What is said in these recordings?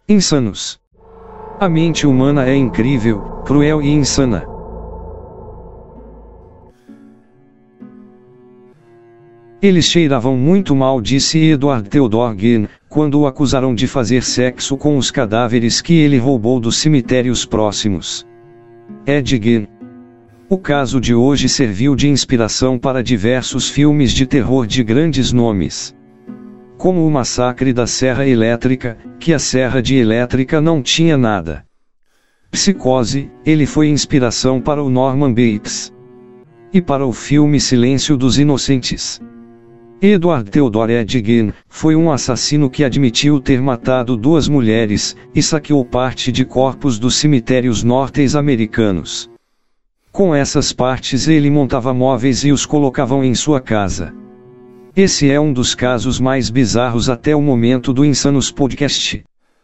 Insanos. A mente humana é incrível, cruel e insana. Eles cheiravam muito mal, disse Edward Theodore Ginn, quando o acusaram de fazer sexo com os cadáveres que ele roubou dos cemitérios próximos. Ed Gein. O caso de hoje serviu de inspiração para diversos filmes de terror de grandes nomes. Como o Massacre da Serra Elétrica, que a Serra de Elétrica não tinha nada. Psicose, ele foi inspiração para o Norman Bates. E para o filme Silêncio dos Inocentes. Edward Theodore Ed Gein foi um assassino que admitiu ter matado 2 mulheres, e saqueou parte de corpos dos cemitérios norte-americanos. Com essas partes ele montava móveis e os colocavam em sua casa. Esse é um dos casos mais bizarros até o momento do Insanos Podcast.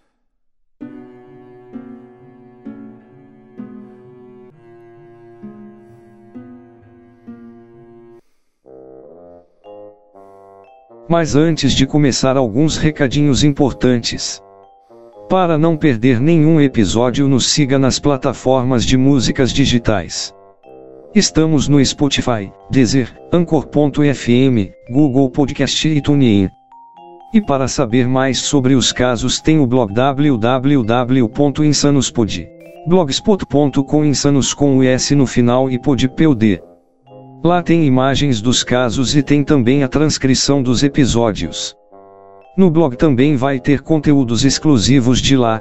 Mas antes de começar, alguns recadinhos importantes. Para não perder nenhum episódio, nos siga nas plataformas de músicas digitais. Estamos no Spotify, Deezer, Anchor.fm, Google Podcast e TuneIn. E para saber mais sobre os casos, tem o blog www.insanospod.blogspot.com, insanos com o S no final e pod. Lá tem imagens dos casos e tem também a transcrição dos episódios. No blog também vai ter conteúdos exclusivos de lá.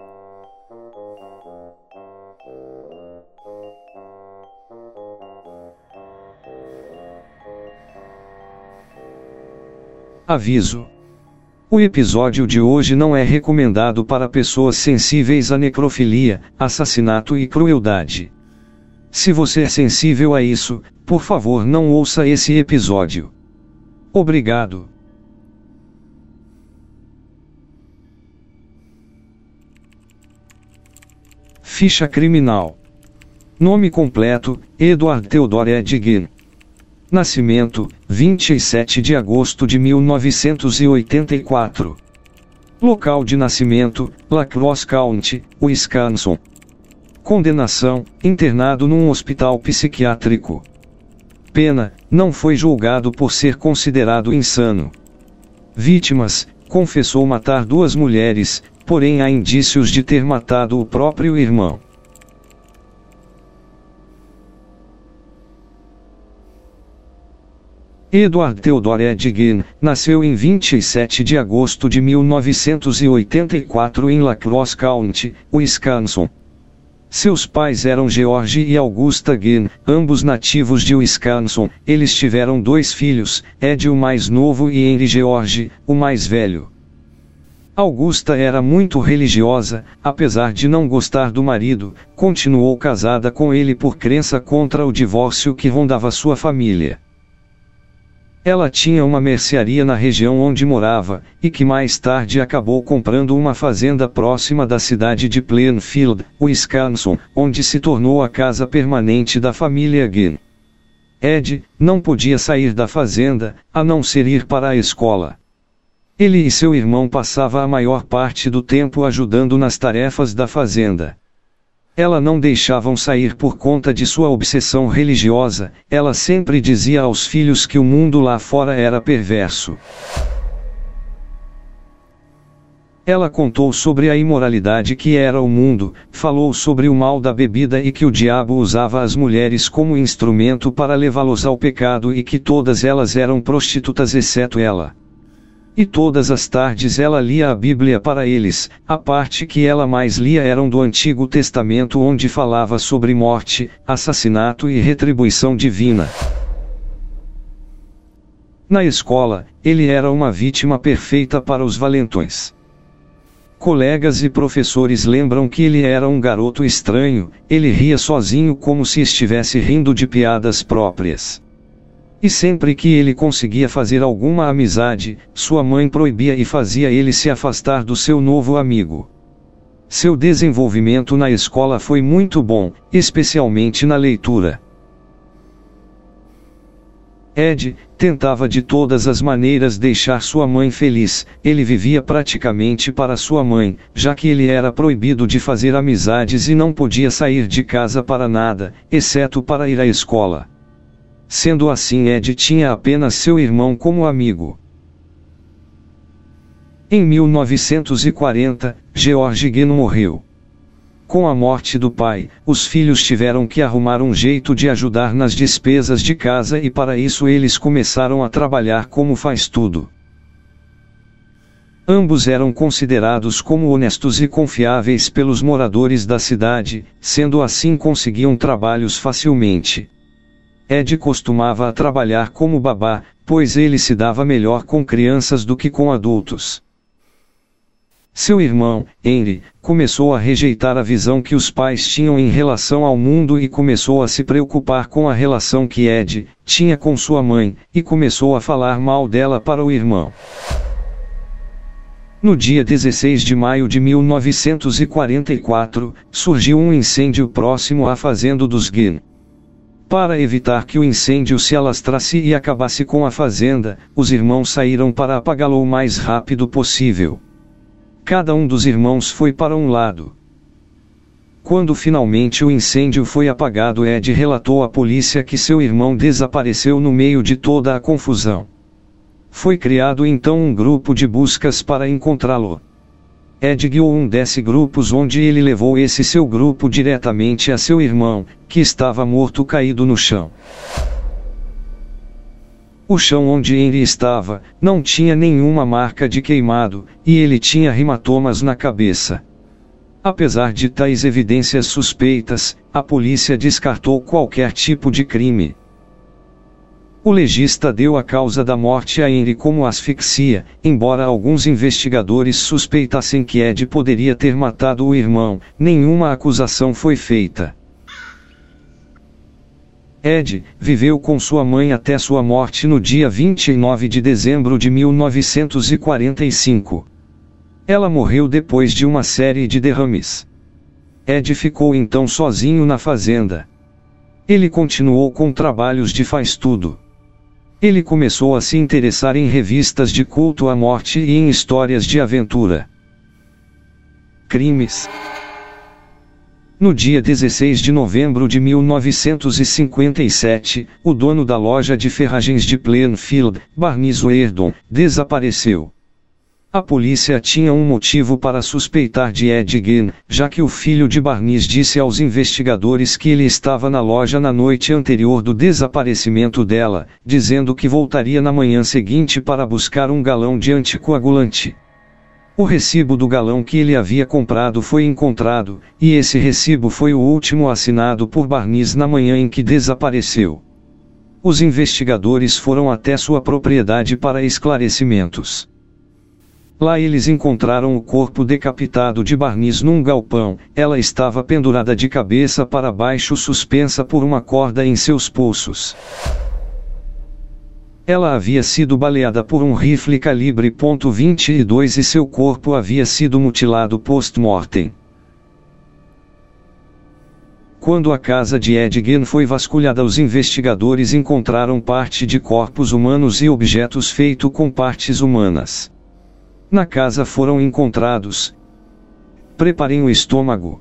Aviso: o episódio de hoje não é recomendado para pessoas sensíveis à necrofilia, assassinato e crueldade. Se você é sensível a isso, por favor, não ouça esse episódio. Obrigado. Ficha criminal. Nome completo: Edward Theodore Ed Gein. Nascimento: 27 de agosto de 1984. Local de nascimento: La Crosse County, Wisconsin. Condenação: internado num hospital psiquiátrico. Pena: não foi julgado por ser considerado insano. Vítimas: confessou matar 2 mulheres, porém há indícios de ter matado o próprio irmão. Edward Theodore Ed Gein nasceu em 27 de agosto de 1984 em La Crosse County, Wisconsin. Seus pais eram George e Augusta Gein, ambos nativos de Wisconsin. Eles tiveram 2 filhos, Ed o mais novo e Henry George, o mais velho. Augusta era muito religiosa, apesar de não gostar do marido, continuou casada com ele por crença contra o divórcio que rondava sua família. Ela tinha uma mercearia na região onde morava, e que mais tarde acabou comprando uma fazenda próxima da cidade de Plainfield, Wisconsin, onde se tornou a casa permanente da família Gein. Ed não podia sair da fazenda, a não ser ir para a escola. Ele e seu irmão passavam a maior parte do tempo ajudando nas tarefas da fazenda. Ela não deixavam sair por conta de sua obsessão religiosa. Ela sempre dizia aos filhos que o mundo lá fora era perverso. Ela contou sobre a imoralidade que era o mundo, falou sobre o mal da bebida e que o diabo usava as mulheres como instrumento para levá-los ao pecado e que todas elas eram prostitutas exceto ela. E todas as tardes ela lia a Bíblia para eles. A parte que ela mais lia eram do Antigo Testamento, onde falava sobre morte, assassinato e retribuição divina. Na escola, ele era uma vítima perfeita para os valentões. Colegas e professores lembram que ele era um garoto estranho. Ele ria sozinho como se estivesse rindo de piadas próprias. E sempre que ele conseguia fazer alguma amizade, sua mãe proibia e fazia ele se afastar do seu novo amigo. Seu desenvolvimento na escola foi muito bom, especialmente na leitura. Ed tentava de todas as maneiras deixar sua mãe feliz. Ele vivia praticamente para sua mãe, já que ele era proibido de fazer amizades e não podia sair de casa para nada, exceto para ir à escola. Sendo assim, Ed tinha apenas seu irmão como amigo. Em 1940, George Gunn morreu. Com a morte do pai, os filhos tiveram que arrumar um jeito de ajudar nas despesas de casa e para isso eles começaram a trabalhar como faz-tudo. Ambos eram considerados como honestos e confiáveis pelos moradores da cidade, sendo assim conseguiam trabalhos facilmente. Ed costumava trabalhar como babá, pois ele se dava melhor com crianças do que com adultos. Seu irmão, Henry, começou a rejeitar a visão que os pais tinham em relação ao mundo e começou a se preocupar com a relação que Ed tinha com sua mãe, e começou a falar mal dela para o irmão. No dia 16 de maio de 1944, surgiu um incêndio próximo à fazenda dos Gunn. Para evitar que o incêndio se alastrasse e acabasse com a fazenda, os irmãos saíram para apagá-lo o mais rápido possível. Cada um dos irmãos foi para um lado. Quando finalmente o incêndio foi apagado, Ed relatou à polícia que seu irmão desapareceu no meio de toda a confusão. Foi criado então um grupo de buscas para encontrá-lo. Ed guiou um desses grupos onde ele levou esse seu grupo diretamente a seu irmão, que estava morto caído no chão. O chão onde Henry estava, não tinha nenhuma marca de queimado, e ele tinha hematomas na cabeça. Apesar de tais evidências suspeitas, a polícia descartou qualquer tipo de crime. O legista deu a causa da morte a Henry como asfixia, embora alguns investigadores suspeitassem que Ed poderia ter matado o irmão, nenhuma acusação foi feita. Ed viveu com sua mãe até sua morte no dia 29 de dezembro de 1945. Ela morreu depois de uma série de derrames. Ed ficou então sozinho na fazenda. Ele continuou com trabalhos de faz-tudo. Ele começou a se interessar em revistas de culto à morte e em histórias de aventura. Crimes. No dia 16 de novembro de 1957, o dono da loja de ferragens de Plainfield, Barnes Weardon, desapareceu. A polícia tinha um motivo para suspeitar de Ed Gunn, já que o filho de Barnes disse aos investigadores que ele estava na loja na noite anterior do desaparecimento dela, dizendo que voltaria na manhã seguinte para buscar um galão de anticoagulante. O recibo do galão que ele havia comprado foi encontrado, e esse recibo foi o último assinado por Barnes na manhã em que desapareceu. Os investigadores foram até sua propriedade para esclarecimentos. Lá eles encontraram o corpo decapitado de Barnes num galpão. Ela estava pendurada de cabeça para baixo, suspensa por uma corda em seus pulsos. Ela havia sido baleada por um rifle calibre .22 e seu corpo havia sido mutilado post-mortem. Quando a casa de Ed Gunn foi vasculhada, os investigadores encontraram parte de corpos humanos e objetos feitos com partes humanas. Na casa foram encontrados: preparem o estômago,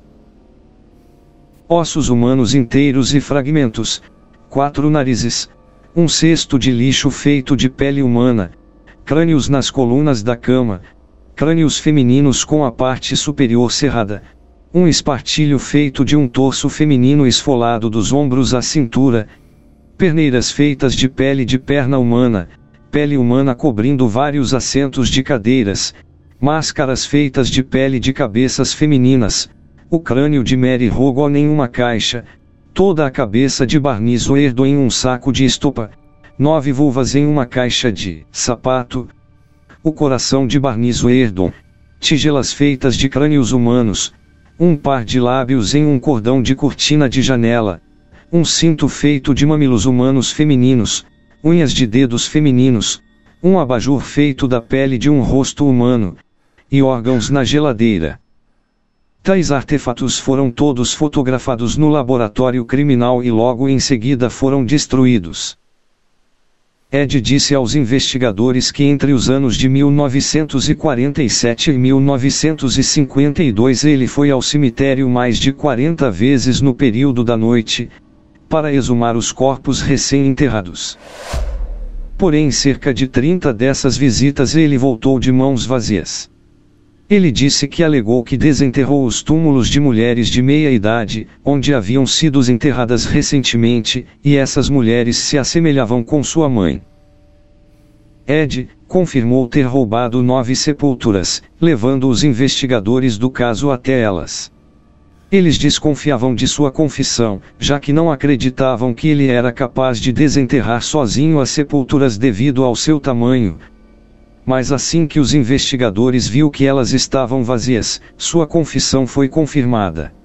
ossos humanos inteiros e fragmentos, 4 narizes, um cesto de lixo feito de pele humana, crânios nas colunas da cama, crânios femininos com a parte superior cerrada, um espartilho feito de um torso feminino esfolado dos ombros à cintura, perneiras feitas de pele de perna humana, pele humana cobrindo vários assentos de cadeiras, máscaras feitas de pele de cabeças femininas, o crânio de Mary Hogan em uma caixa, toda a cabeça de Barnes Weardon em um saco de estopa, 9 vulvas em uma caixa de sapato, o coração de Barnes Weardon, tigelas feitas de crânios humanos, um par de lábios em um cordão de cortina de janela, um cinto feito de mamilos humanos femininos, unhas de dedos femininos, um abajur feito da pele de um rosto humano, e órgãos na geladeira. Tais artefatos foram todos fotografados no laboratório criminal e logo em seguida foram destruídos. Ed disse aos investigadores que entre os anos de 1947 e 1952 ele foi ao cemitério mais de 40 vezes no período da noite, para exumar os corpos recém-enterrados. Porém, em cerca de 30 dessas visitas ele voltou de mãos vazias. Ele disse que alegou que desenterrou os túmulos de mulheres de meia idade, onde haviam sido enterradas recentemente, e essas mulheres se assemelhavam com sua mãe. Ed confirmou ter roubado 9 sepulturas, levando os investigadores do caso até elas. Eles desconfiavam de sua confissão, já que não acreditavam que ele era capaz de desenterrar sozinho as sepulturas devido ao seu tamanho. Mas assim que os investigadores viu que elas estavam vazias, sua confissão foi confirmada.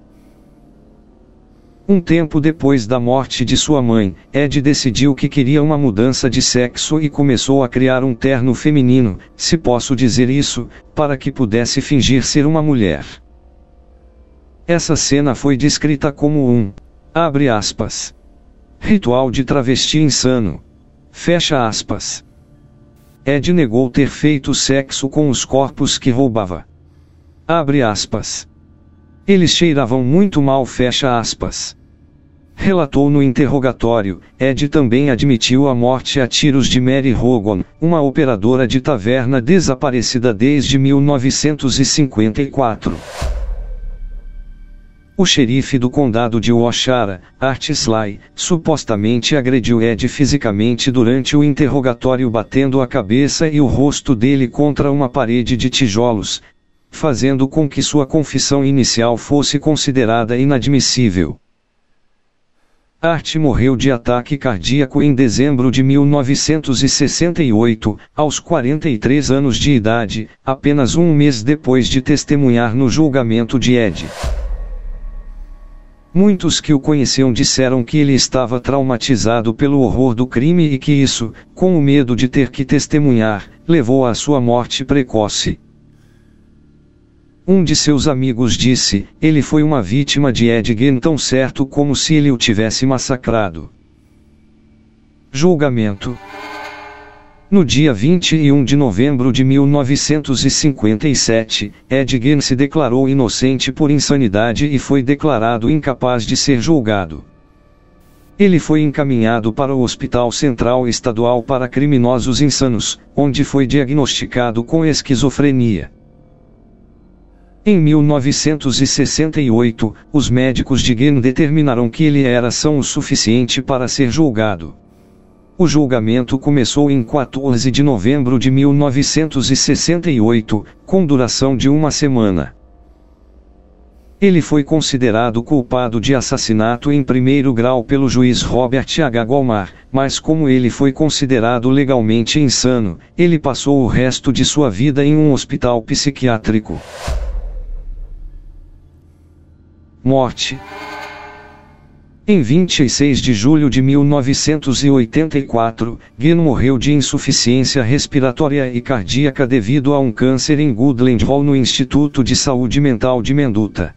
Um tempo depois da morte de sua mãe, Ed decidiu que queria uma mudança de sexo e começou a criar um terno feminino, se posso dizer isso, para que pudesse fingir ser uma mulher. Essa cena foi descrita como um, abre aspas, ritual de travesti insano. Fecha aspas. Ed negou ter feito sexo com os corpos que roubava. Abre aspas. Eles cheiravam muito mal, fecha aspas. Relatou no interrogatório. Ed também admitiu a morte a tiros de Mary Hogan, uma operadora de taverna desaparecida desde 1954. O xerife do condado de Waushara, Art Sly, supostamente agrediu Ed fisicamente durante o interrogatório, batendo a cabeça e o rosto dele contra uma parede de tijolos, fazendo com que sua confissão inicial fosse considerada inadmissível. Art morreu de ataque cardíaco em dezembro de 1968, aos 43 anos de idade, apenas um mês depois de testemunhar no julgamento de Ed. Muitos que o conheciam disseram que ele estava traumatizado pelo horror do crime e que isso, com o medo de ter que testemunhar, levou à sua morte precoce. Um de seus amigos disse: ele foi uma vítima de Ed Gein tão certo como se ele o tivesse massacrado. Julgamento. No dia 21 de novembro de 1957, Ed Gein se declarou inocente por insanidade e foi declarado incapaz de ser julgado. Ele foi encaminhado para o Hospital Central Estadual para Criminosos Insanos, onde foi diagnosticado com esquizofrenia. Em 1968, os médicos de Gein determinaram que ele era são o suficiente para ser julgado. O julgamento começou em 14 de novembro de 1968, com duração de uma semana. Ele foi considerado culpado de assassinato em primeiro grau pelo juiz Robert H. Golmar, mas como ele foi considerado legalmente insano, ele passou o resto de sua vida em um hospital psiquiátrico. Morte. Em 26 de julho de 1984, Gein morreu de insuficiência respiratória e cardíaca devido a um câncer em Goodland Hall no Instituto de Saúde Mental de Mendota.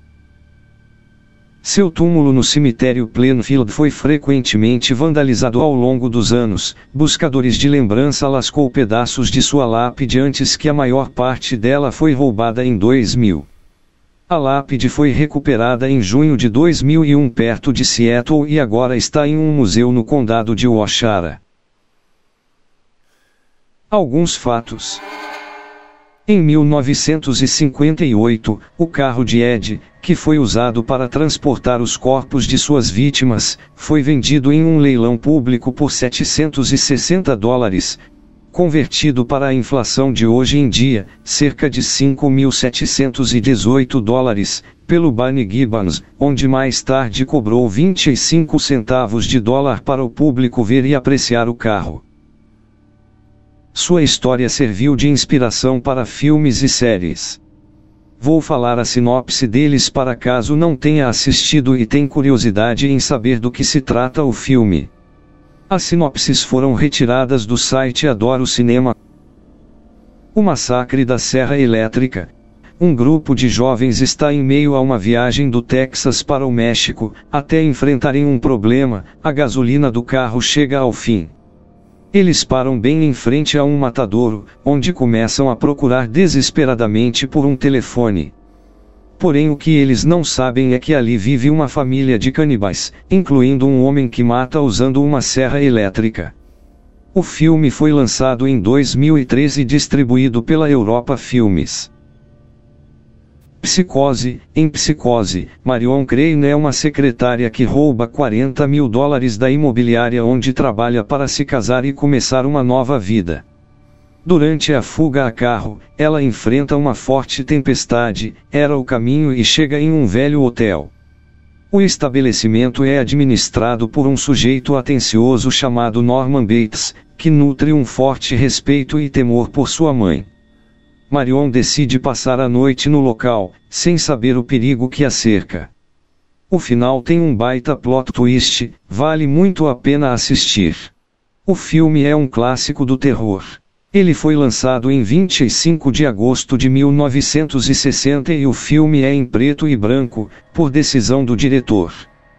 Seu túmulo no cemitério Plainfield foi frequentemente vandalizado ao longo dos anos. Buscadores de lembrança lascou pedaços de sua lápide antes que a maior parte dela foi roubada em 2000. A lápide foi recuperada em junho de 2001 perto de Seattle e agora está em um museu no condado de Waushara. Alguns fatos. Em 1958, o carro de Ed, que foi usado para transportar os corpos de suas vítimas, foi vendido em um leilão público por $760. Convertido para a inflação de hoje em dia, cerca de $5.718, pelo Barney Gibbons, onde mais tarde cobrou 25 centavos de dólar para o público ver e apreciar o carro. Sua história serviu de inspiração para filmes e séries. Vou falar a sinopse deles para caso não tenha assistido e tem curiosidade em saber do que se trata o filme. As sinopses foram retiradas do site Adoro Cinema. O Massacre da Serra Elétrica. Um grupo de jovens está em meio a uma viagem do Texas para o México, até enfrentarem um problema: a gasolina do carro chega ao fim. Eles param bem em frente a um matadouro, onde começam a procurar desesperadamente por um telefone. Porém, o que eles não sabem é que ali vive uma família de canibais, incluindo um homem que mata usando uma serra elétrica. O filme foi lançado em 2013 e distribuído pela Europa Filmes. Psicose. Em Psicose, Marion Crane é uma secretária que rouba $40 mil da imobiliária onde trabalha para se casar e começar uma nova vida. Durante a fuga a carro, ela enfrenta uma forte tempestade, erra o caminho e chega em um velho hotel. O estabelecimento é administrado por um sujeito atencioso chamado Norman Bates, que nutre um forte respeito e temor por sua mãe. Marion decide passar a noite no local, sem saber o perigo que a cerca. O final tem um baita plot twist, vale muito a pena assistir. O filme é um clássico do terror. Ele foi lançado em 25 de agosto de 1960 e o filme é em preto e branco, por decisão do diretor.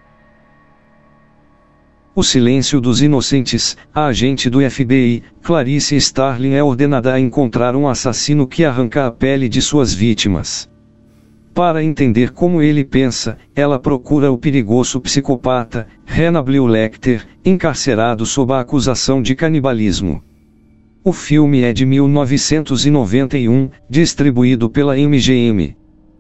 O Silêncio dos Inocentes. A agente do FBI, Clarice Starling, é ordenada a encontrar um assassino que arranca a pele de suas vítimas. Para entender como ele pensa, ela procura o perigoso psicopata, Hannibal Lecter, encarcerado sob a acusação de canibalismo. O filme é de 1991, distribuído pela MGM.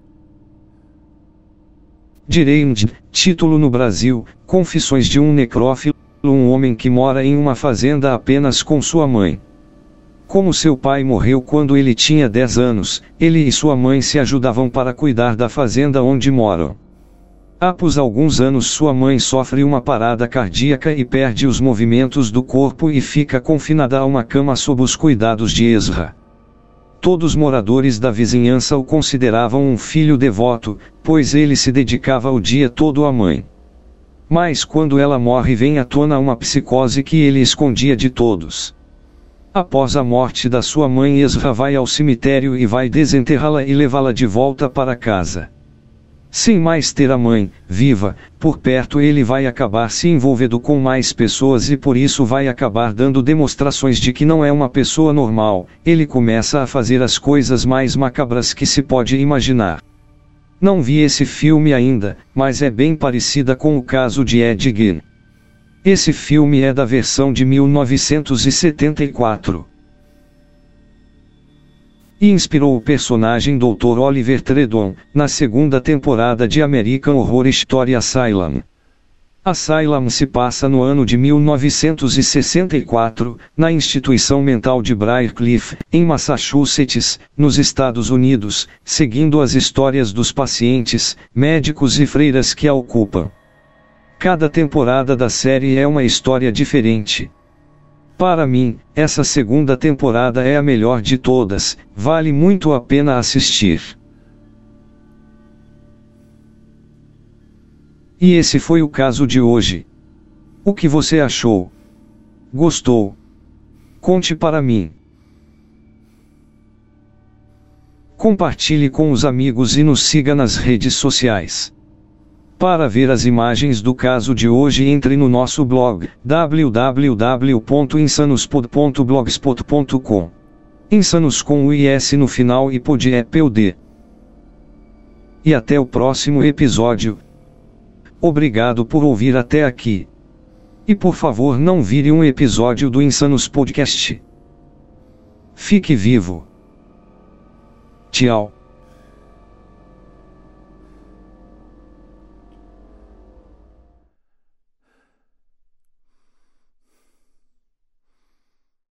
Deranged. Título no Brasil: Confissões de um Necrófilo. Um homem que mora em uma fazenda apenas com sua mãe. Como seu pai morreu quando ele tinha 10 anos, ele e sua mãe se ajudavam para cuidar da fazenda onde moram. Após alguns anos, sua mãe sofre uma parada cardíaca e perde os movimentos do corpo e fica confinada a uma cama sob os cuidados de Ezra. Todos os moradores da vizinhança o consideravam um filho devoto, pois ele se dedicava o dia todo à mãe. Mas quando ela morre, vem à tona uma psicose que ele escondia de todos. Após a morte da sua mãe, Ezra vai ao cemitério e vai desenterrá-la e levá-la de volta para casa. Sem mais ter a mãe viva por perto, ele vai acabar se envolvendo com mais pessoas e por isso vai acabar dando demonstrações de que não é uma pessoa normal. Ele começa a fazer as coisas mais macabras que se pode imaginar. Não vi esse filme ainda, mas é bem parecida com o caso de Ed Gein. Esse filme é da versão de 1974. E inspirou o personagem Dr. Oliver Tredon, na segunda temporada de American Horror Story Asylum. Asylum se passa no ano de 1964, na instituição mental de Briarcliff, em Massachusetts, nos Estados Unidos, seguindo as histórias dos pacientes, médicos e freiras que a ocupam. Cada temporada da série é uma história diferente. Para mim, essa segunda temporada é a melhor de todas, vale muito a pena assistir. E esse foi o caso de hoje. O que você achou? Gostou? Conte para mim. Compartilhe com os amigos e nos siga nas redes sociais. Para ver as imagens do caso de hoje, entre no nosso blog www.insanospod.blogspot.com. Insanos com o IS no final e pod é POD. E até o próximo episódio. Obrigado por ouvir até aqui. E por favor, não vire um episódio do Insanos Podcast. Fique vivo. Tchau.